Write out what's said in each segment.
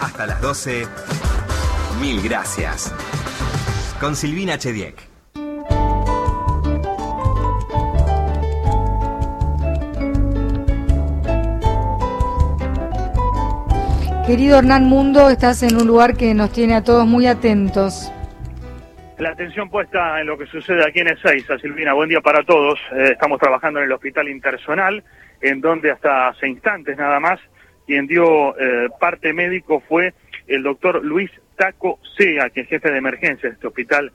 Hasta las 12, mil gracias. Con Silvina Chediek. Querido Hernán Mundo, estás en un lugar que nos tiene a todos muy atentos. La atención puesta en lo que sucede aquí en Ezeiza, Silvina, buen día para todos. Estamos trabajando en el Hospital Interzonal, en donde hasta hace instantes nada más, quien dio parte médico fue el doctor Luis Taco Sea, que es jefe de emergencia de este hospital,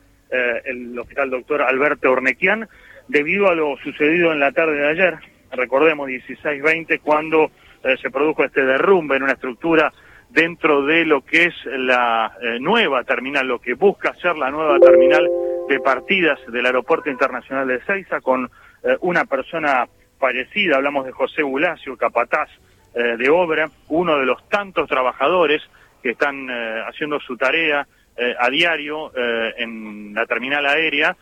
el hospital doctor Alberto Ornequian, debido a lo sucedido en la tarde de ayer, recordemos 16:20, cuando se produjo este derrumbe en una estructura dentro de lo que es la nueva terminal, lo que busca ser la nueva terminal de partidas del Aeropuerto Internacional de Ezeiza, con una persona fallecida. Hablamos de José Bulacio, capataz de obra, uno de los tantos trabajadores que están haciendo su tarea a diario en la terminal aérea,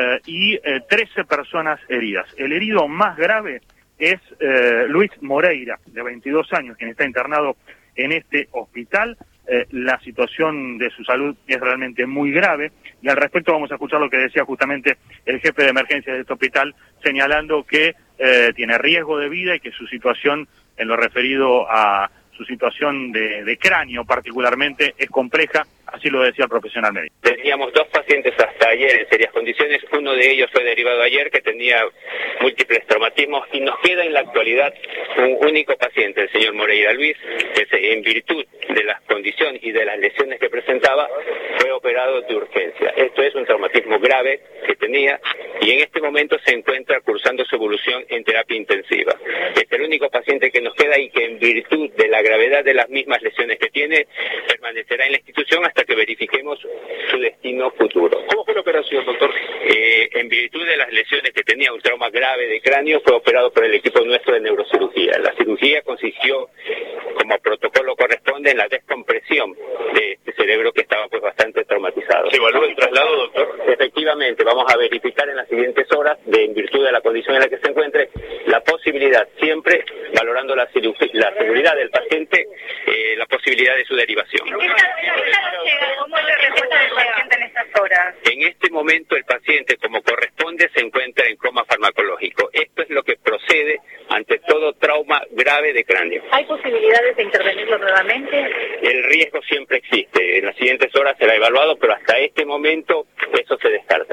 y 13 personas heridas. El herido más grave es Luis Moreira, de 22 años, quien está internado en este hospital. La situación de su salud es realmente muy grave, y al respecto vamos a escuchar lo que decía justamente el jefe de emergencia de este hospital, señalando que tiene riesgo de vida y que su situación, en lo referido a su situación de cráneo particularmente, es compleja. Así lo decía el profesional médico. Teníamos 2 pacientes hasta ayer en serias condiciones. Uno de ellos fue derivado ayer, que tenía múltiples traumatismos, y nos queda en la actualidad un único paciente, el señor Moreira Luis, que en virtud de las condiciones y de las lesiones que presentaba, fue operado de urgencia. Esto es un traumatismo grave que tenía, y en este momento se encuentra cursando su evolución en terapia intensiva. Es el único paciente que nos queda, y que en virtud de la gravedad de las mismas lesiones que tiene, permanecerá en la institución hasta que verifiquemos su destino futuro. ¿Cómo fue la operación, doctor? En virtud de las lesiones que tenía, un trauma grave de cráneo, fue operado por el equipo nuestro de neurocirugía. La cirugía consistió, como protocolo corresponde, en la descompresión de este cerebro que estaba pues bastante traumatizado. ¿Se evalúa el traslado, doctor? Efectivamente, vamos a verificar en las siguientes horas, en virtud de la condición en la que se encuentre, la posibilidad, siempre valorando la seguridad del paciente, la posibilidad de su derivación. ¿Cómo es la respuesta del paciente en estas horas? En este momento el paciente, como corresponde, se encuentra en coma farmacológico. Esto es lo que procede ante todo trauma grave de cráneo. ¿Hay posibilidades de intervenirlo nuevamente? El riesgo siempre existe. En las siguientes horas será evaluado, pero hasta este momento eso se descarta.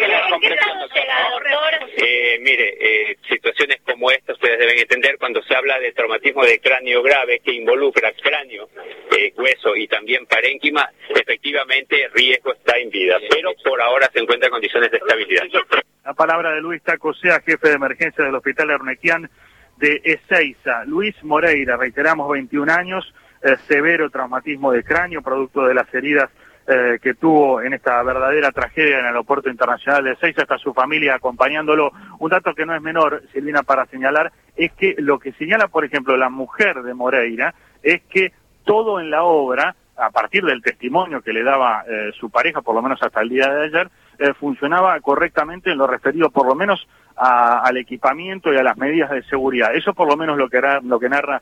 Mire, situaciones como esta ustedes deben entender cuando se habla de traumatismo de cráneo grave que involucra cráneo, hueso y también parénquima. Efectivamente, riesgo está en vida, pero por ahora se encuentra en condiciones de estabilidad. La palabra de Luis Taco Sea, jefe de emergencia del Hospital Ornequian de Ezeiza. Luis Moreira, reiteramos, 21 años, severo traumatismo de cráneo, producto de las heridas que tuvo en esta verdadera tragedia en el Aeropuerto Internacional de Ezeiza. Está su familia acompañándolo. Un dato que no es menor, Silvina, para señalar, es que lo que señala, por ejemplo, la mujer de Moreira, es que todo en la obra, a partir del testimonio que le daba su pareja, por lo menos hasta el día de ayer, funcionaba correctamente en lo referido por lo menos al equipamiento y a las medidas de seguridad. Eso por lo menos lo que narra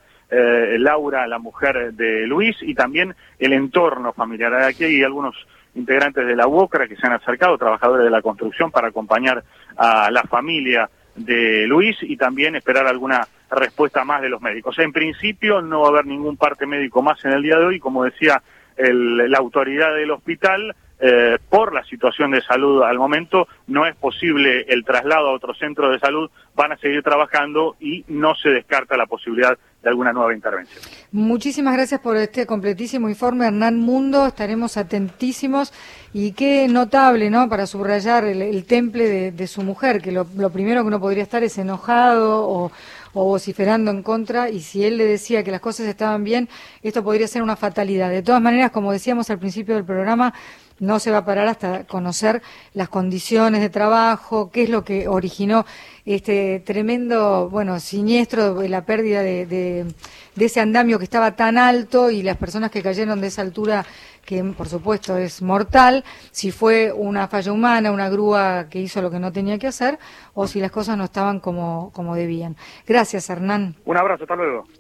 Laura, la mujer de Luis, y también el entorno familiar. Aquí hay algunos integrantes de la UOCRA que se han acercado, trabajadores de la construcción, para acompañar a la familia de Luis y también esperar alguna respuesta más de los médicos. En principio no va a haber ningún parte médico más en el día de hoy, como decía la autoridad del hospital. Por la situación de salud al momento no es posible el traslado a otro centro de salud. Van a seguir trabajando y no se descarta la posibilidad de alguna nueva intervención. Muchísimas gracias por este completísimo informe, Hernán Mundo. Estaremos atentísimos, y qué notable, ¿no?, para subrayar el temple de su mujer, que lo primero que uno podría estar es enojado o vociferando en contra, y si él le decía que las cosas estaban bien, esto podría ser una fatalidad. De todas maneras, como decíamos al principio del programa, no se va a parar hasta conocer las condiciones de trabajo, qué es lo que originó este tremendo, siniestro, la pérdida de ese andamio que estaba tan alto, y las personas que cayeron de esa altura, que por supuesto es mortal, si fue una falla humana, una grúa que hizo lo que no tenía que hacer, o si las cosas no estaban como debían. Gracias, Hernán. Un abrazo, hasta luego.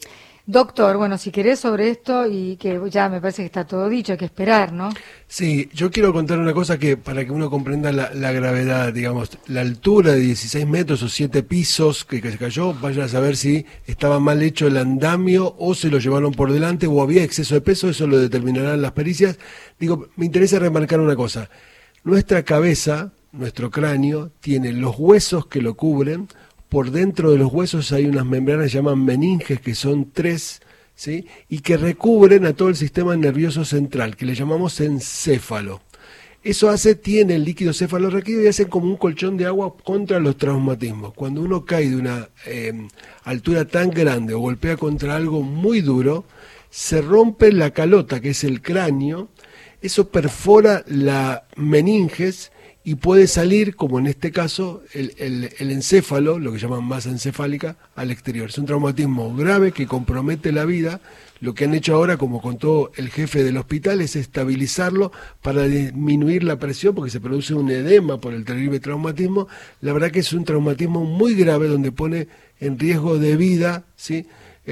Doctor, bueno, si querés sobre esto, y que ya me parece que está todo dicho, hay que esperar, ¿no? Sí, yo quiero contar una cosa que para que uno comprenda la gravedad, digamos, la altura de 16 metros o 7 pisos que se cayó, vaya a saber si estaba mal hecho el andamio o se lo llevaron por delante o había exceso de peso, eso lo determinarán las pericias. Digo, me interesa remarcar una cosa, nuestra cabeza, nuestro cráneo, tiene los huesos que lo cubren. Por dentro de los huesos hay unas membranas que se llaman meninges, que son 3, ¿sí? Y que recubren a todo el sistema nervioso central, que le llamamos encéfalo. Eso tiene el líquido cefalorraquídeo y hace como un colchón de agua contra los traumatismos. Cuando uno cae de una altura tan grande o golpea contra algo muy duro, se rompe la calota, que es el cráneo, eso perfora la meninges, y puede salir, como en este caso, el encéfalo, lo que llaman masa encefálica, al exterior. Es un traumatismo grave que compromete la vida. Lo que han hecho ahora, como contó el jefe del hospital, es estabilizarlo para disminuir la presión, porque se produce un edema por el terrible traumatismo. La verdad que es un traumatismo muy grave, donde pone en riesgo de vida, ¿sí?,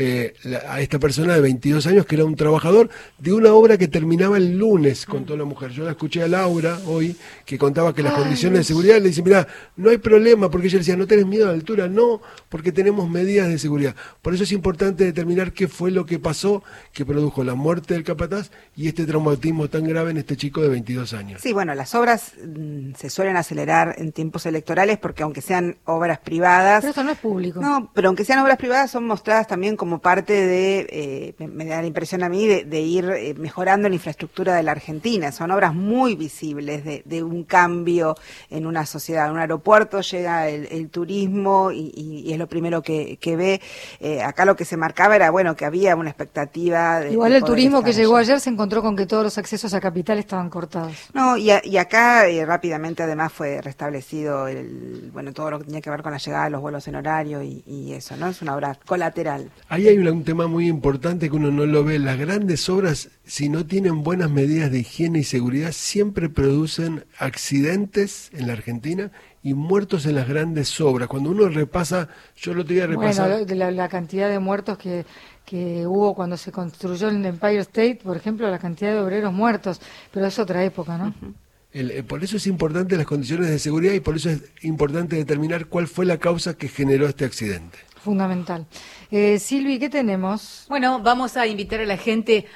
a esta persona de 22 años, que era un trabajador de una obra que terminaba el lunes, contó la mujer. Yo la escuché a Laura hoy, que contaba que las condiciones de seguridad, le dice, mirá, no hay problema, porque ella decía, no tenés miedo a la altura, no, porque tenemos medidas de seguridad. Por eso es importante determinar qué fue lo que pasó, que produjo la muerte del capataz y este traumatismo tan grave en este chico de 22 años. Sí, bueno, las obras se suelen acelerar en tiempos electorales, porque aunque sean obras privadas... Pero esto no es público. No, pero aunque sean obras privadas, son mostradas también como parte de, me da la impresión a mí, de ir mejorando la infraestructura de la Argentina. Son obras muy visibles de un cambio en una sociedad. En un aeropuerto llega el turismo y es lo primero que ve. Acá lo que se marcaba era, bueno, que había una expectativa de... Igual el turismo que llegó ayer se encontró con que todos los accesos a capital estaban cortados. No, y acá rápidamente además fue restablecido todo lo que tenía que ver con la llegada de los vuelos en horario y eso, ¿no? Es una obra colateral. Ahí hay un tema muy importante que uno no lo ve. Las grandes obras, si no tienen buenas medidas de higiene y seguridad, siempre producen accidentes en la Argentina y muertos en las grandes obras. Cuando uno repasa, yo lo tenía que repasar... Bueno, la cantidad de muertos que hubo cuando se construyó el Empire State, por ejemplo, la cantidad de obreros muertos, pero es otra época, ¿no? Por eso es importante las condiciones de seguridad y por eso es importante determinar cuál fue la causa que generó este accidente. Fundamental. Silvi, ¿qué tenemos? Bueno, vamos a invitar a la gente